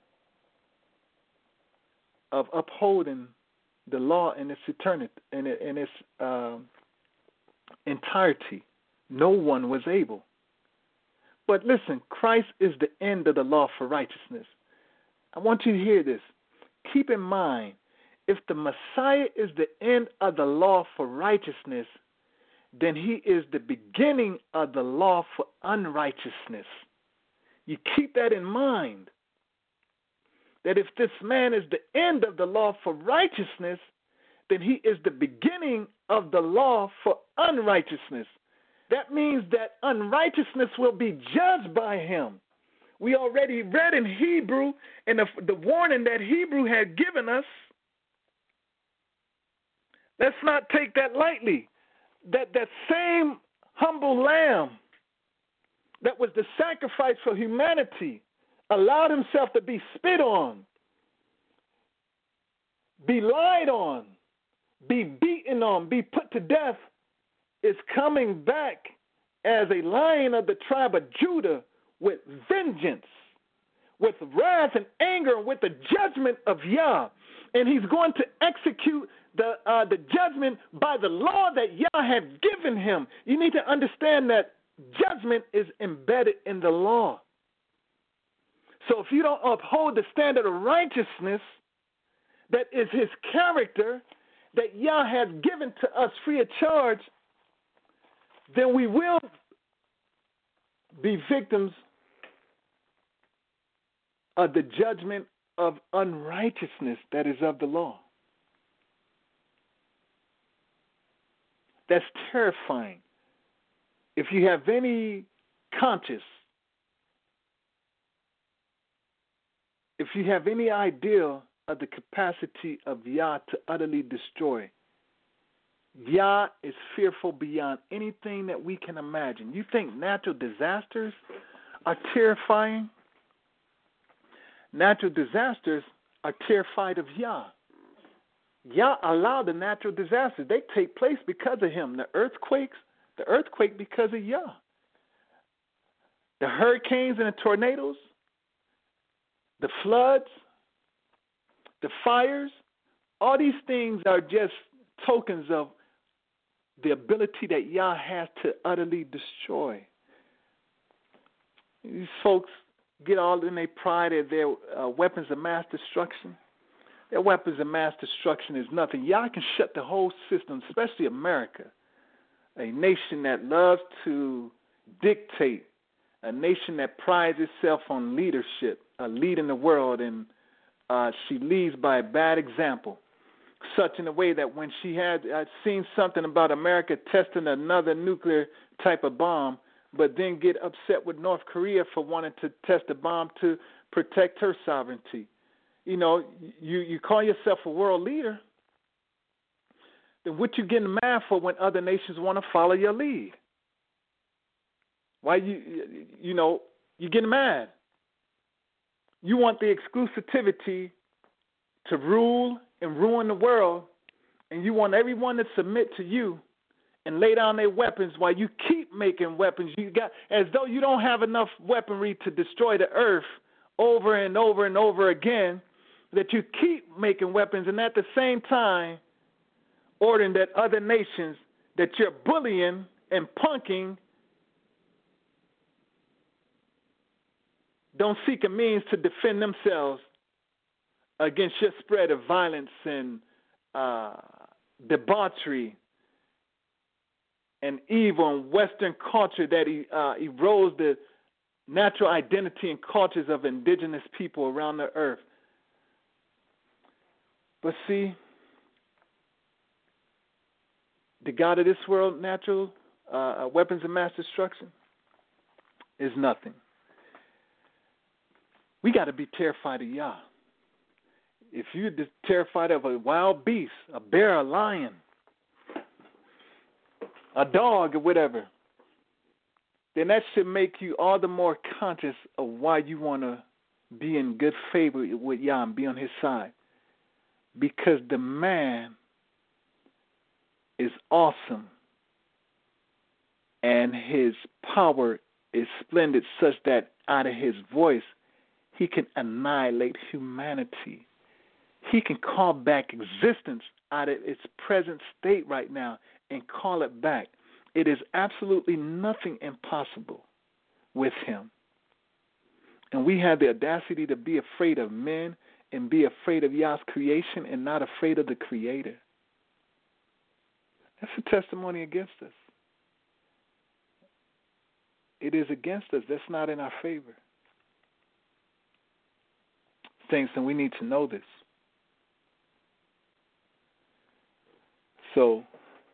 of upholding the law in its eternity, in, in its uh, entirety. No one was able. But listen, Christ is the end of the law for righteousness. I want you to hear this. Keep in mind, if the Messiah is the end of the law for righteousness, then he is the beginning of the law for unrighteousness. You keep that in mind. That if this man is the end of the law for righteousness, then he is the beginning of the law for unrighteousness. That means that unrighteousness will be judged by him. We already read in Hebrew, and the, the warning that Hebrew had given us. Let's not take that lightly. That that same humble lamb that was the sacrifice for humanity allowed himself to be spit on, be lied on, be beaten on, be put to death, is coming back as a lion of the tribe of Judah with vengeance, with wrath and anger, with the judgment of Yah. And he's going to execute the uh, the judgment by the law that Yah had given him. You need to understand that judgment is embedded in the law. So if you don't uphold the standard of righteousness that is his character, that Yah has given to us free of charge, then we will be victims of the judgment of unrighteousness that is of the law. That's terrifying. If you have any conscience, if you have any idea of the capacity of Yah to utterly destroy, Yah is fearful beyond anything that we can imagine. You think natural disasters are terrifying? Natural disasters are terrified of Yah. Yah allowed the natural disasters. They take place because of him. The earthquakes, the earthquake because of Yah. The hurricanes and the tornadoes, the floods, the fires, all these things are just tokens of the ability that Yah has to utterly destroy. These folks get all in their pride of their uh, weapons of mass destruction. Their weapons of mass destruction is nothing. Yah can shut the whole system, especially America, a nation that loves to dictate, a nation that prides itself on leadership, uh, leading the world, and uh, she leads by a bad example, such in a way that when she had uh, seen something about America testing another nuclear type of bomb, but then get upset with North Korea for wanting to test a bomb to protect her sovereignty. You know, you, you call yourself a world leader, then what you getting mad for when other nations want to follow your lead? Why you, you know, you getting mad. You want the exclusivity to rule and ruin the world, and you want everyone to submit to you and lay down their weapons while you keep making weapons. You got as though you don't have enough weaponry to destroy the earth over and over and over again, that you keep making weapons, and at the same time ordering that other nations that you're bullying and punking don't seek a means to defend themselves against your spread of violence and uh, debauchery and evil and Western culture that uh, erodes the natural identity and cultures of indigenous people around the earth. But see, the God of this world, natural uh, weapons of mass destruction, is nothing. We got to be terrified of Yah. If you're terrified of a wild beast, a bear, a lion, a dog, or whatever, then that should make you all the more conscious of why you want to be in good favor with Yah and be on his side. Because the man is awesome and his power is splendid, such that out of his voice he can annihilate humanity. He can call back existence out of its present state right now and call it back. It is absolutely nothing impossible with him. And we have the audacity to be afraid of men and be afraid of Yah's creation and not afraid of the Creator. That's a testimony against us. It is against us. That's not in our favor. Saints, and we need to know this. So,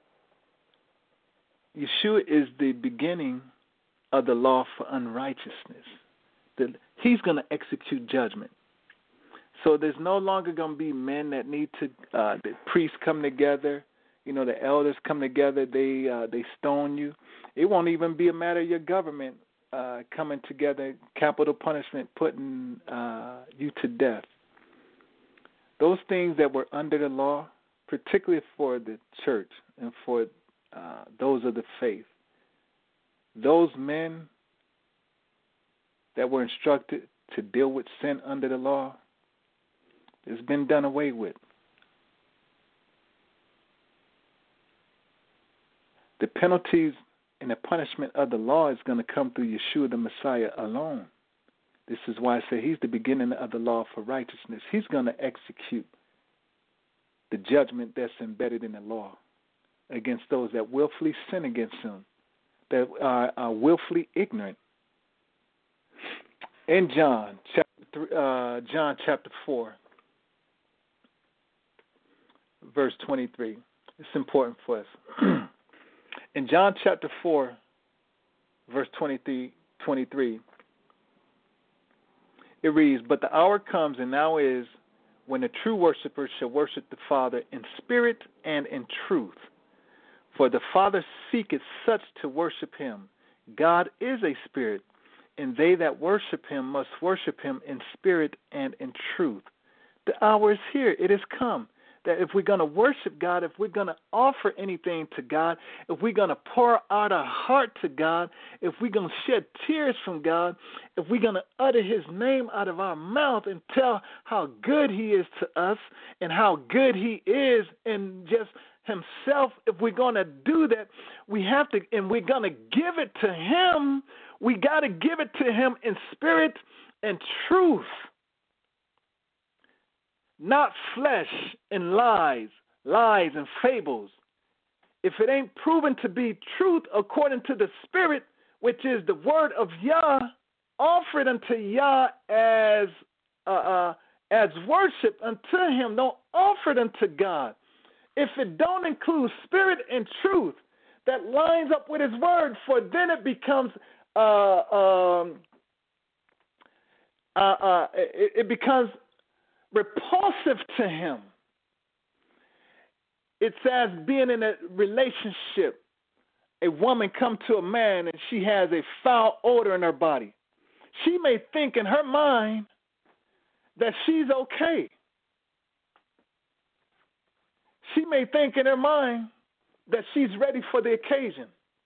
Yeshua is the beginning of the law for unrighteousness. The, he's going to execute judgment. So there's no longer going to be men that need to, uh, the priests come together, you know, the elders come together, they uh, they stone you. It won't even be a matter of your government uh, coming together, capital punishment, putting uh, you to death. Those things that were under the law, particularly for the church and for uh, those of the faith, those men that were instructed to deal with sin under the law, it's been done away with. The penalties and the punishment of the law is going to come through Yeshua the Messiah alone. This is why I say he's the beginning of the law for righteousness. He's going to execute the judgment that's embedded in the law against those that willfully sin against him, that are, are willfully ignorant. In John chapter three, uh, John chapter four, verse twenty-three. It's important for us. In John chapter four, verse twenty-three, twenty-three, it reads, "But the hour comes, and now is, when the true worshipers shall worship the Father in spirit and in truth. For the Father seeketh such to worship him. God is a spirit, and they that worship him must worship him in spirit and in truth." The hour is here. It has come. That if we're going to worship God, if we're going to offer anything to God, if we're going to pour out our heart to God, if we're going to shed tears from God, if we're going to utter his name out of our mouth and tell how good he is to us and how good he is in just himself, if we're going to do that, we have to, and we're going to give it to him, we got to give it to him in spirit and truth. Not flesh and lies, lies and fables. If it ain't proven to be truth according to the Spirit, which is the word of Yah, offer it unto Yah as uh, uh, as worship unto him. Don't offer it unto God. If it don't include spirit and truth that lines up with his word, for then it becomes uh, um, uh, uh, it, it becomes repulsive to him. It's as being in a relationship. A woman come to a man and she has a foul odor in her body. She may think in her mind that she's okay. She may think in her mind that she's ready for the occasion.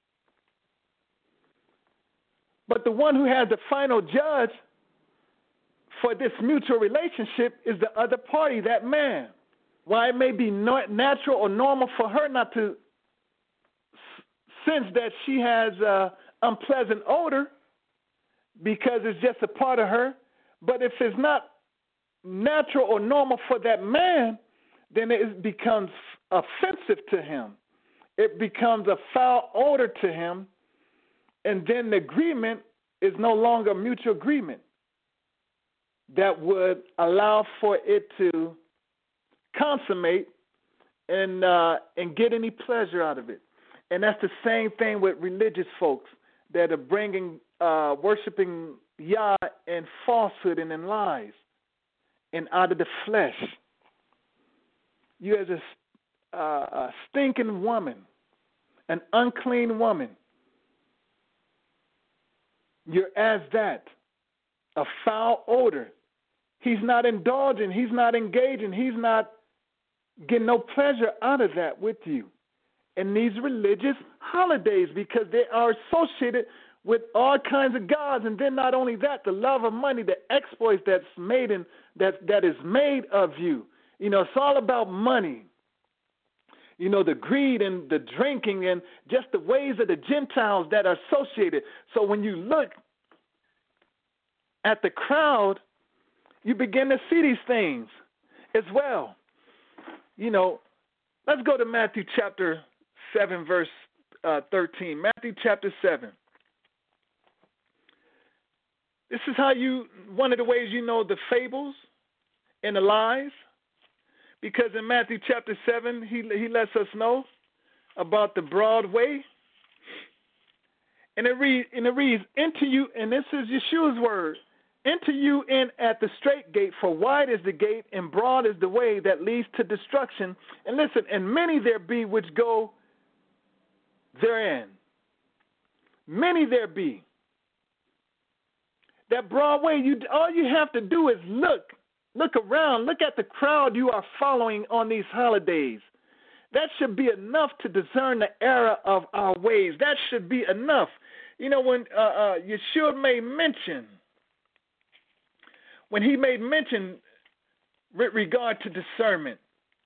But the one who has the final judge for this mutual relationship is the other party, that man. While it may be not natural or normal for her not to sense that she has an unpleasant odor, because it's just a part of her. But if it's not natural or normal for that man, then it becomes offensive to him. It becomes a foul odor to him, and then the agreement is no longer a mutual agreement that would allow for it to consummate and uh, and get any pleasure out of it. And that's the same thing with religious folks that are bringing, uh, worshiping Yah and falsehood and in lies and out of the flesh. You as a, uh, a stinking woman, an unclean woman, you're as that, a foul odor. He's not indulging. He's not engaging. He's not getting no pleasure out of that with you. And these religious holidays, because they are associated with all kinds of gods, and then not only that, the love of money, the exploits that's made in that that is made of you. You know, it's all about money. You know, the greed and the drinking and just the ways of the Gentiles that are associated. So when you look at the crowd, you begin to see these things as well. You know, let's go to Matthew chapter seven, verse uh, thirteen. Matthew chapter seven. This is how you, one of the ways you know the fables and the lies. Because in Matthew chapter seven, he, he lets us know about the broad way. And it, read, and it reads, enter you, and this is Yeshua's word, enter you in at the straight gate, for wide is the gate and broad is the way that leads to destruction. And listen, and many there be which go therein. Many there be. That broad way, you all you have to do is look. Look around. Look at the crowd you are following on these holidays. That should be enough to discern the error of our ways. That should be enough. You know, when uh, uh, Yeshua made mention, when he made mention with regard to discernment,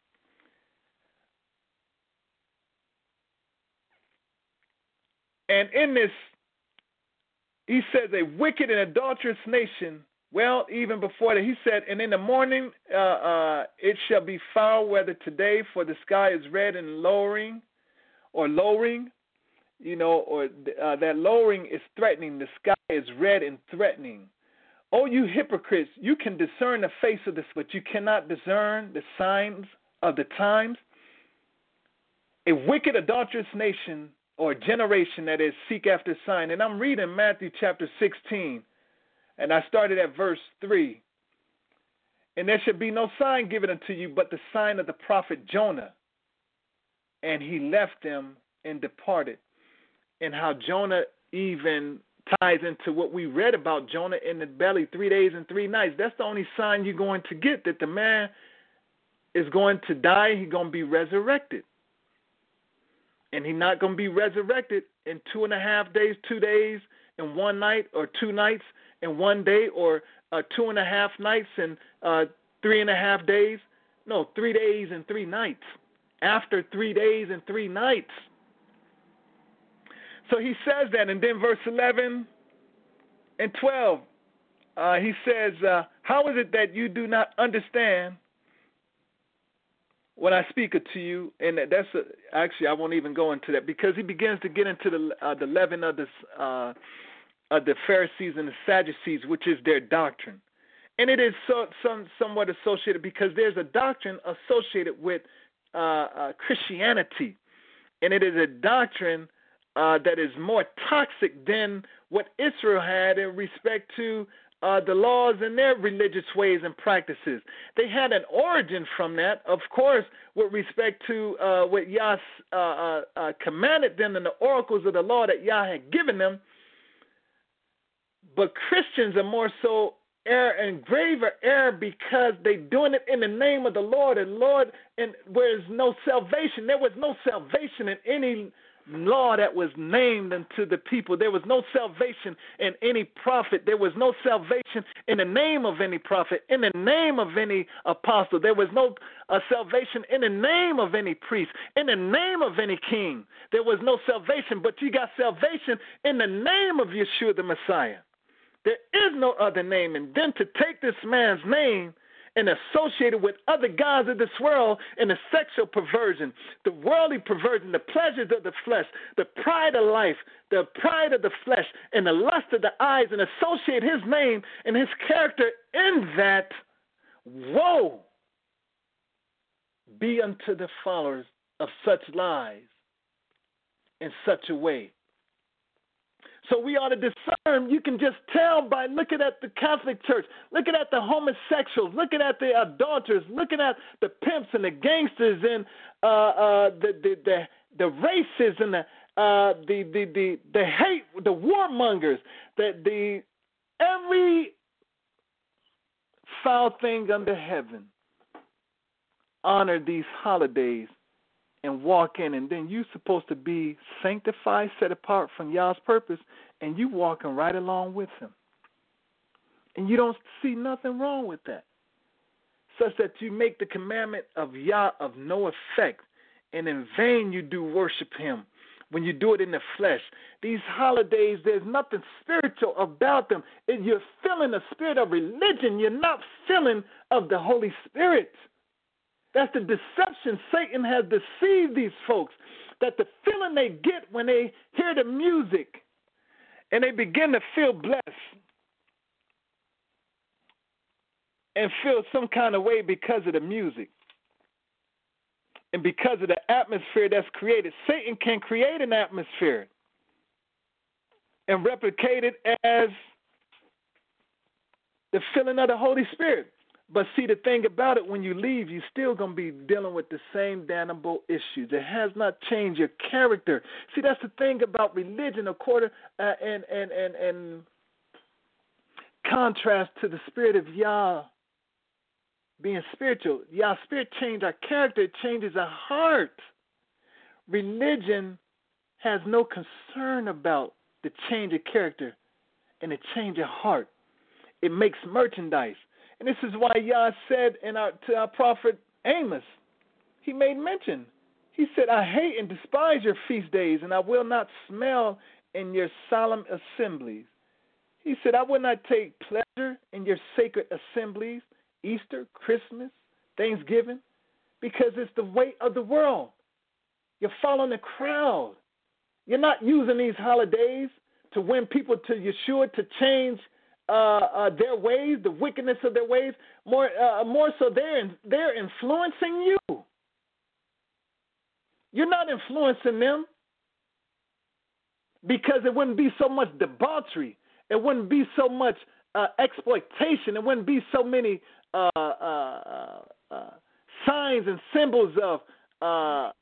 and in this, he says, a wicked and adulterous nation, well, even before that, he said, and in the morning uh, uh, it shall be foul weather today, for the sky is red and lowering, or lowering, you know, or uh, that lowering is threatening. The sky is red and threatening. Oh, you hypocrites, you can discern the face of this, but you cannot discern the signs of the times. A wicked, adulterous nation, or generation that is, seek after sign. And I'm reading Matthew chapter sixteen, and I started at verse three. And there should be no sign given unto you but the sign of the prophet Jonah. And he left them and departed. And how Jonah even ties into what we read about Jonah in the belly, three days and three nights. That's the only sign you're going to get, that the man is going to die, he's going to be resurrected. And he's not going to be resurrected in two and a half days, two days and one night, or two nights and one day, or uh, two and a half nights and uh, three and a half days. No, three days and three nights. After three days and three nights. So he says that, and then verse eleven and twelve, uh, he says, uh, how is it that you do not understand when I speak it to you? And that's a, actually, I won't even go into that, because he begins to get into the uh, the leaven of, this, uh, of the Pharisees and the Sadducees, which is their doctrine. And it is so, some, somewhat associated, because there's a doctrine associated with uh, uh, Christianity. And it is a doctrine uh, that is more toxic than what Israel had in respect to Uh, the laws and their religious ways and practices. They had an origin from that, of course, with respect to uh, what Yah uh, uh, uh, commanded them and the oracles of the law that Yah had given them. But Christians are more so error and graver error, because they're doing it in the name of the Lord. And Lord, and where there's no salvation, there was no salvation in any law that was named unto the people. There was no salvation in any prophet. There was no salvation in the name of any prophet, in the name of any apostle. There was no uh, salvation in the name of any priest, in the name of any king. There was no salvation, but you got salvation in the name of Yeshua the Messiah. There is no other name. And then to take this man's name and associate it with other gods of this world and the sexual perversion, the worldly perversion, the pleasures of the flesh, the pride of life, the pride of the flesh, and the lust of the eyes, and associate his name and his character in that, woe be unto the followers of such lies in such a way. So we ought to discern. You can just tell by looking at the Catholic Church, looking at the homosexuals, looking at the adulterers, looking at the pimps and the gangsters and uh, uh, the, the the the racists and the uh, the, the the the hate, the warmongers, the the every foul thing under heaven. Honor these holidays and walk in, and then you're supposed to be sanctified, set apart from Yah's purpose, and you walking right along with him. And you don't see nothing wrong with that, such that you make the commandment of Yah of no effect, and in vain you do worship him when you do it in the flesh. These holidays, there's nothing spiritual about them. You're feeling the spirit of religion. You're not feeling of the Holy Spirit. That's the deception. Satan has deceived these folks, that the feeling they get when they hear the music and they begin to feel blessed and feel some kind of way because of the music and because of the atmosphere that's created. Satan can create an atmosphere and replicate it as the feeling of the Holy Spirit. But see, the thing about it, when you leave, you're still going to be dealing with the same damnable issues. It has not changed your character. See, that's the thing about religion, according uh, and and and and contrast to the spirit of Yah being spiritual. Yah's spirit changes our character. It changes our heart. Religion has no concern about the change of character and the change of heart. It makes merchandise. And this is why Yah said in our, to our prophet Amos, he made mention. He said, I hate and despise your feast days, and I will not smell in your solemn assemblies. He said, I will not take pleasure in your sacred assemblies, Easter, Christmas, Thanksgiving, because it's the weight of the world. You're following the crowd. You're not using these holidays to win people to Yeshua, to change Uh, uh, their ways, the wickedness of their ways, more uh, more so they're, in, they're influencing you. You're not influencing them, because it wouldn't be so much debauchery. It wouldn't be so much uh, exploitation. It wouldn't be so many uh, uh, uh, signs and symbols of uh,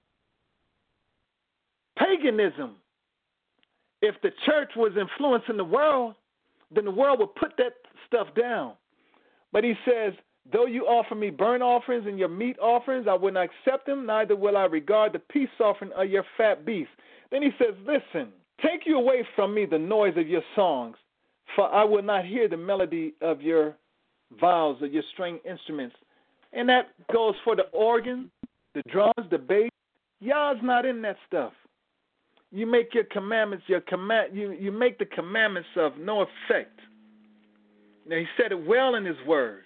paganism. If the church was influencing the world, then the world will put that stuff down. But he says, though you offer me burnt offerings and your meat offerings, I will not accept them, neither will I regard the peace offering of your fat beasts. Then he says, listen, take you away from me the noise of your songs, for I will not hear the melody of your viols or your string instruments. And that goes for the organ, the drums, the bass. Yah's not in that stuff. You make your commandments, your command, you, you make the commandments of no effect. Now, he said it well in his word.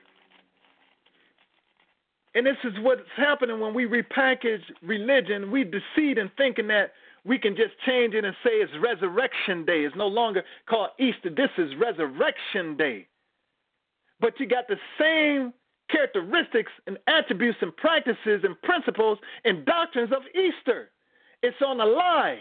And this is what's happening when we repackage religion. We deceive in thinking that we can just change it and say it's Resurrection Day. It's no longer called Easter. This is Resurrection Day. But you got the same characteristics and attributes and practices and principles and doctrines of Easter. It's on a lie.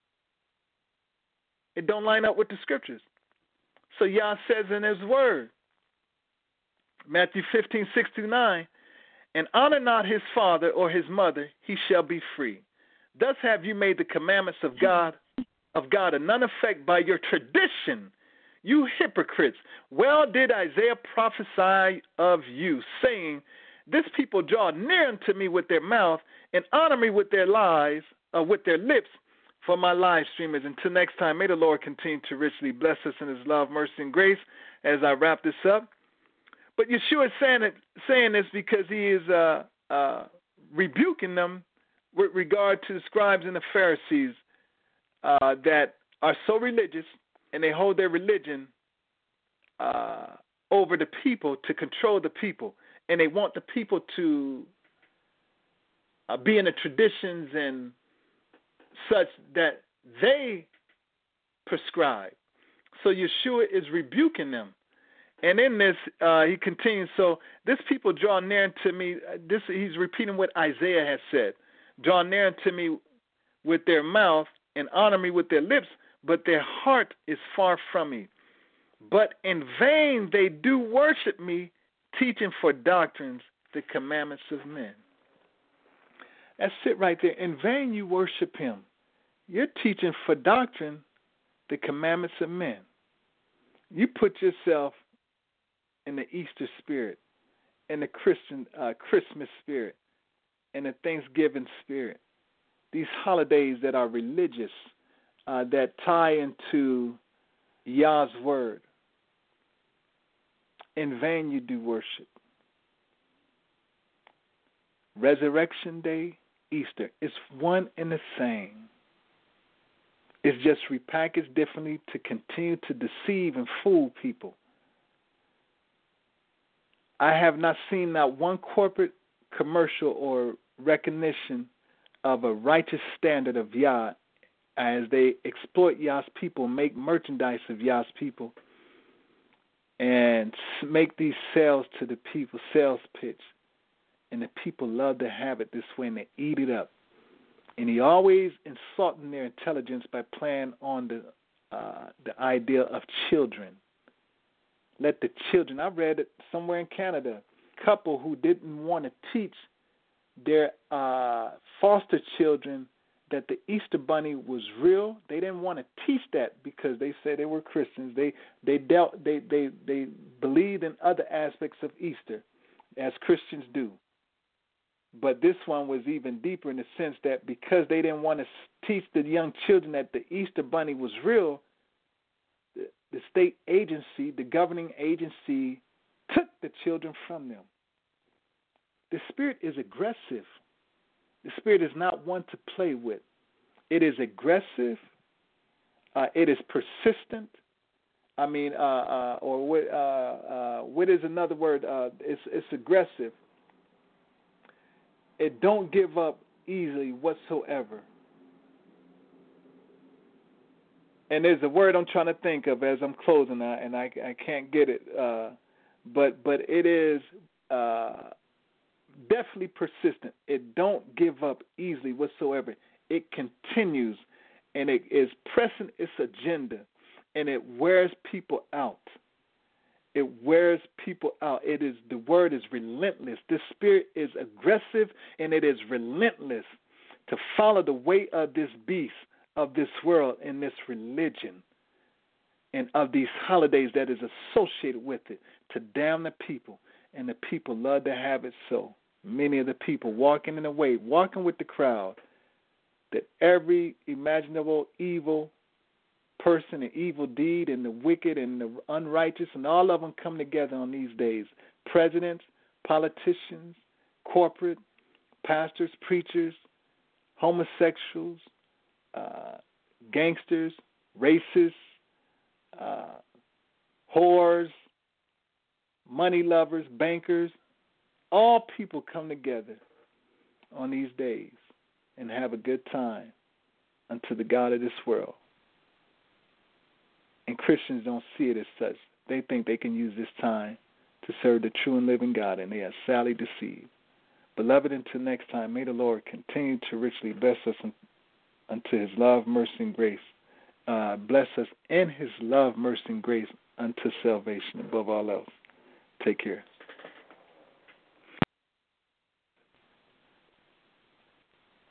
It don't line up with the scriptures. So Yah says in his word, Matthew fifteen, six through nine, and honor not his father or his mother, he shall be free. Thus have you made the commandments of God of God of none effect by your tradition, you hypocrites. Well did Isaiah prophesy of you, saying, this people draw near unto me with their mouth and honor me with their lies, uh, with their lips, for my live streamers. Until next time, may the Lord continue to richly bless us in his love, mercy, and grace as I wrap this up. But Yeshua is saying, it, saying this because he is uh, uh, rebuking them with regard to the scribes and the Pharisees uh, that are so religious, and they hold their religion uh, over the people to control the people, and they want the people to uh, be in the traditions and such that they prescribe. So Yeshua is rebuking them. And in this, uh, he continues, so this people draw near unto me. This he's repeating what Isaiah has said. Draw near unto me with their mouth and honor me with their lips, but their heart is far from me. But in vain they do worship me, teaching for doctrines the commandments of men. That's it right there. In vain you worship him. You're teaching for doctrine the commandments of men. You put yourself in the Easter spirit, in the Christian uh, Christmas spirit, in the Thanksgiving spirit. These holidays that are religious, uh, that tie into Yah's word. In vain you do worship. Resurrection Day, Easter, it's one and the same. It's just repackaged differently to continue to deceive and fool people. I have not seen not one corporate commercial or recognition of a righteous standard of Yah as they exploit Yah's people, make merchandise of Yah's people, and make these sales to the people, sales pitch. And the people love to have it this way, and they eat it up. And he always insulting their intelligence by playing on the uh, the idea of children. Let the children, I read it somewhere in Canada, a couple who didn't want to teach their uh, foster children that the Easter Bunny was real. They didn't want to teach that because they said they were Christians. They they dealt they they they believed in other aspects of Easter, as Christians do. But this one was even deeper in the sense that because they didn't want to teach the young children that the Easter Bunny was real, the, the state agency, the governing agency, took the children from them. The spirit is aggressive. The spirit is not one to play with. It is aggressive. Uh, it is persistent. I mean, uh, uh, or what, uh, uh, what is another word? Uh, it's, it's aggressive. It don't give up easily whatsoever. And there's a word I'm trying to think of as I'm closing, and I, I can't get it. Uh, but but it is uh, definitely persistent. It don't give up easily whatsoever. It continues, and it is pressing its agenda, and it wears people out. It wears people out. It is the word is relentless. This spirit is aggressive, and it is relentless to follow the way of this beast, of this world, and this religion, and of these holidays that is associated with it, to damn the people. And the people love to have it so. Many of the people walking in the way, walking with the crowd, that every imaginable evil person, and evil deed, and the wicked and the unrighteous, and all of them come together on these days. Presidents, politicians, corporate, pastors, preachers, homosexuals, uh, gangsters, racists, uh, whores, money lovers, bankers. All people come together on these days and have a good time unto the God of this world. And Christians don't see it as such. They think they can use this time to serve the true and living God, and they are sadly deceived. Beloved, until next time, may the Lord continue to richly bless us unto his love, mercy, and grace. Uh, bless us in his love, mercy, and grace unto salvation above all else. Take care.